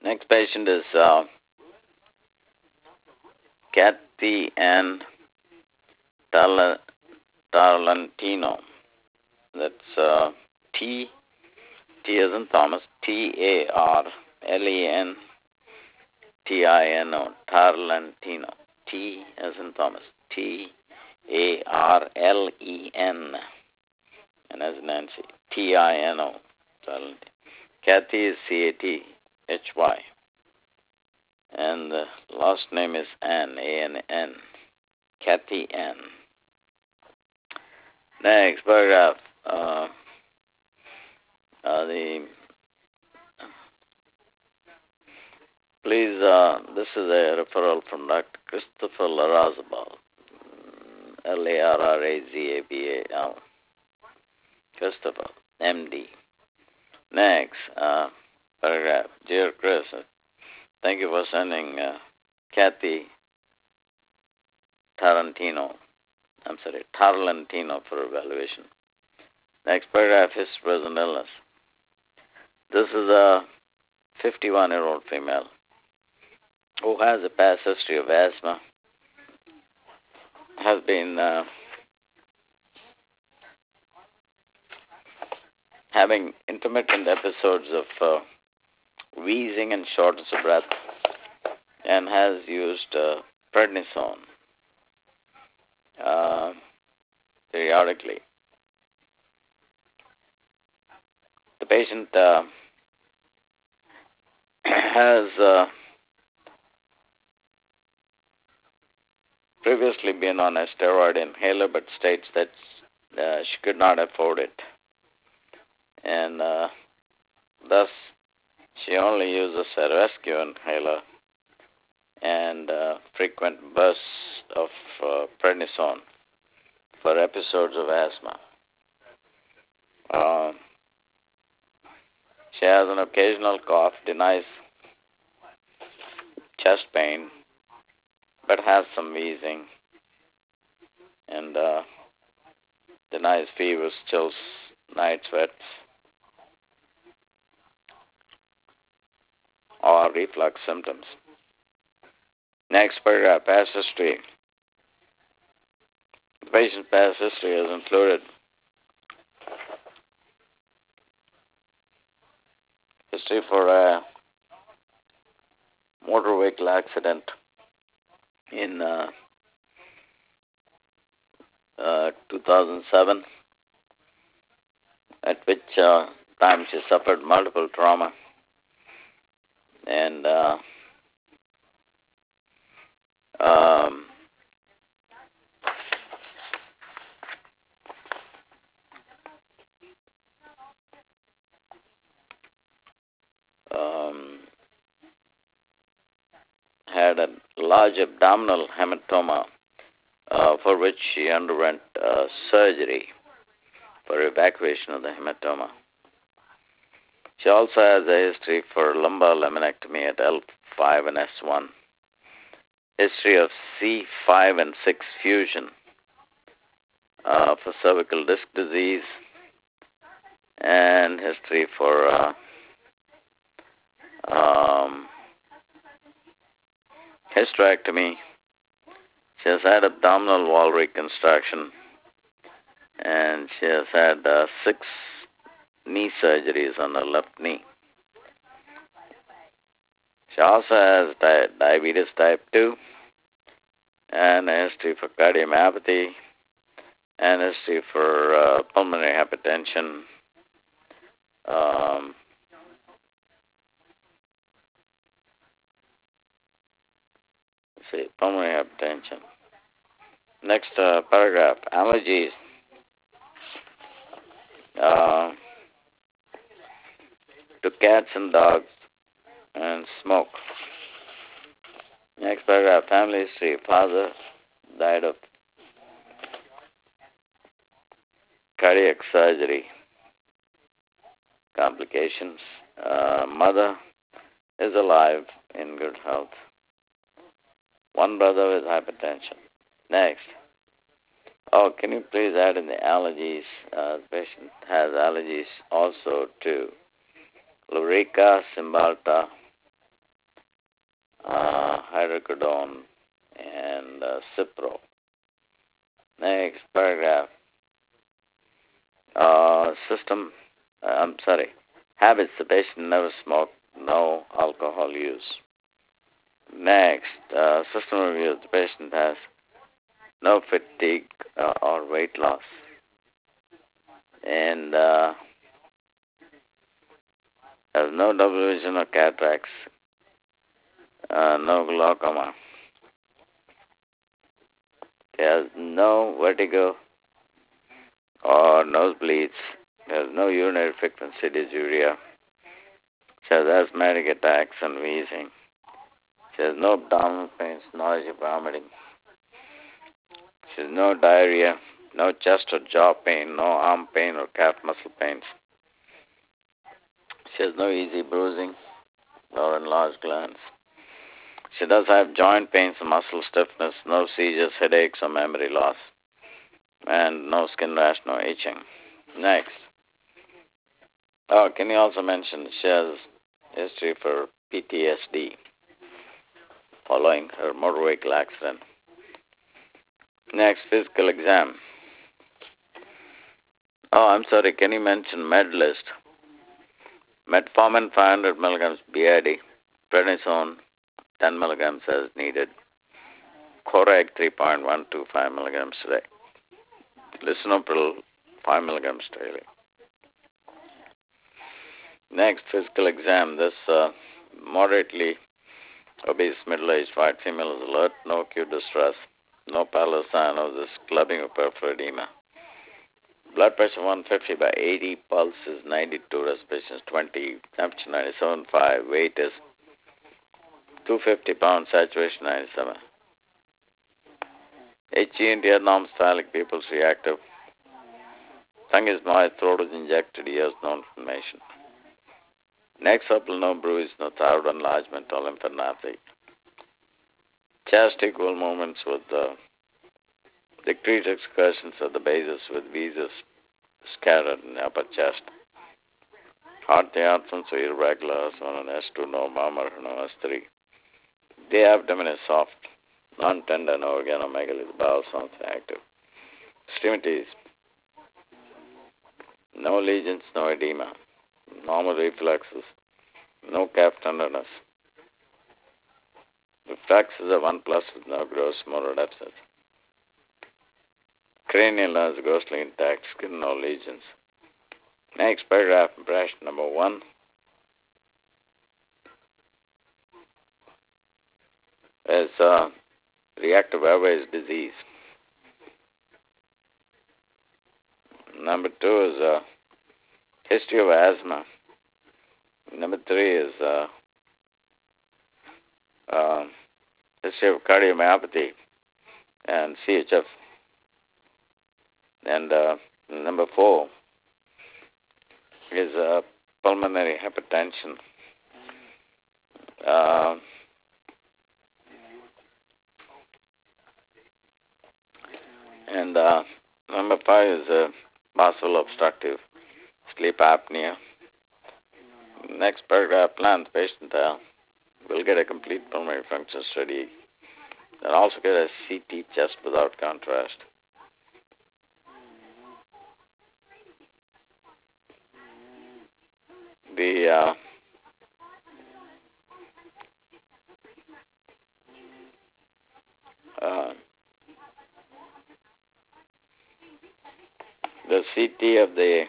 Next patient is Kathy Ann Tarlantino. That's T as in Thomas, Tarlentino, Tarlantino. T as in Thomas, Tarlen, and as in Nancy, Tino. Kathy is Cathy, and the last name is Ann, Ann, Kathy Ann. Next paragraph. This is a referral from Dr. Christopher Larrazabal, Larrazabal, Christopher, MD. Next paragraph. Dear Chris, thank you for sending Kathy Tarlantino for evaluation. Next paragraph, his present illness. This is a 51-year-old female who has a past history of asthma, has been having intermittent episodes of wheezing and shortness of breath, and has used prednisone periodically. The patient has previously been on a steroid inhaler, but states that she could not afford it, and thus she only uses a rescue inhaler and frequent bursts of prednisone for episodes of asthma. She has an occasional cough, denies chest pain, but has some wheezing, and denies fevers, chills, night sweats, or reflux symptoms. Next paragraph, past history. The patient's past history has included history for a motor vehicle accident in 2007, at which time she suffered multiple trauma, and had a large abdominal hematoma for which she underwent surgery for evacuation of the hematoma. She also has a history for lumbar laminectomy at L5 and S1, history of C5 and 6 fusion for cervical disc disease, and history for hysterectomy. She has had abdominal wall reconstruction, and she has had 6 knee surgeries on her left knee. She also has diabetes type 2, and a history for cardiomyopathy, and a history for pulmonary hypertension, pulmonary hypertension. Next paragraph, allergies. To cats and dogs and smoke. Next paragraph, family history. Father died of cardiac surgery complications. Mother is alive in good health. One brother with hypertension. Next. Oh, can you please add in the allergies? The patient has allergies also to Lurica, Cymbalta, hydrocodone, and Cipro. Next paragraph. Habits: the patient never smoked, no alcohol use. Next, system review: the patient has no fatigue or weight loss, and has no double vision or cataracts, no glaucoma. He has no vertigo or nosebleeds. He has no urinary frequency dysuria. She has asthmatic attacks and wheezing. She has no abdominal pains, nausea, vomiting. She has no diarrhea, no chest or jaw pain, no arm pain or calf muscle pains. She has no easy bruising or enlarged glands. She does have joint pains and muscle stiffness, no seizures, headaches, or memory loss, and no skin rash, no itching. Next. Can you also mention she has history for PTSD following her motor vehicle accident? Next, physical exam. Can you mention med list? Metformin 500 milligrams BID, prednisone 10 milligrams as needed, Coreg 3.125 milligrams today, lisinopril 5 milligrams daily. Next, physical exam. This moderately obese middle-aged white female is alert, no acute distress, no pallor sign of this clubbing or peripheral edema. Blood pressure 150 by 80, pulse is 92, respiration is 20, temperature 97.5, weight is 250 pounds, saturation 97. HENT abnormal pupils reactive. Tongue is moist, throat is injected, ears no inflammation. Neck supple, no bruise, no thyroid enlargement or lymphadenopathy. Chest equal movements with decreased excursions at the bases with viscous scattered in the upper chest. Heart diaphragms are irregular, S1 and S2, no murmur, no S3. The abdomen is soft, non-tender, no organomegaly, the bowel sounds active. Extremities, no lesions, no edema, normal reflexes, no calf tenderness. Reflexes are 1+ with no gross motor deficits. Cranial nerves grossly intact, skin no lesions. Next paragraph, impression number 1. Is reactive airways disease. Number 2 is history of asthma. Number 3 is history of cardiomyopathy and CHF. And number 4 is pulmonary hypertension. And number 5 is possible obstructive sleep apnea. Next paragraph, plan the patient will get a complete pulmonary function study and also get a CT chest without contrast. The CT of the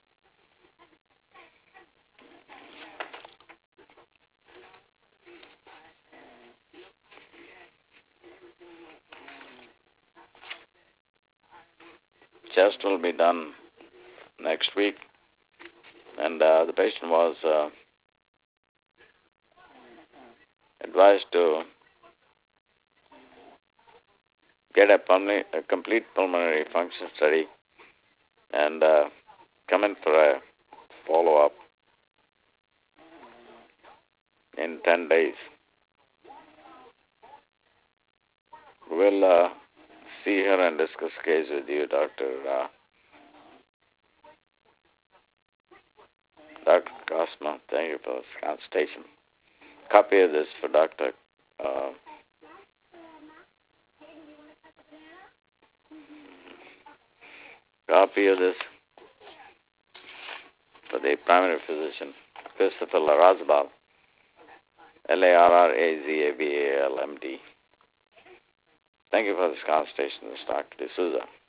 chest will be done next week, and the patient was advised to get a complete pulmonary function study and come in for a follow-up in 10 days. We'll see her and discuss the case with you, Dr. Cosmo. Thank you for this consultation. Copy of this for Dr. Uh, Copy of this for the primary physician, Christopher Larazabal, Larrazabal, MD. Thank you for this consultation, Dr. D'Souza.